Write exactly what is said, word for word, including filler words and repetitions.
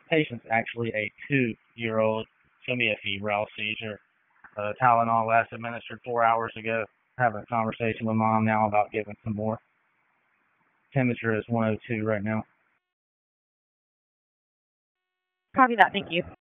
Patient's actually a two-year-old. It's going to be a febrile seizure. Uh, Tylenol last administered four hours ago. Having a conversation with mom now about giving some more. Temperature is one oh two right now. Copy that. Thank you.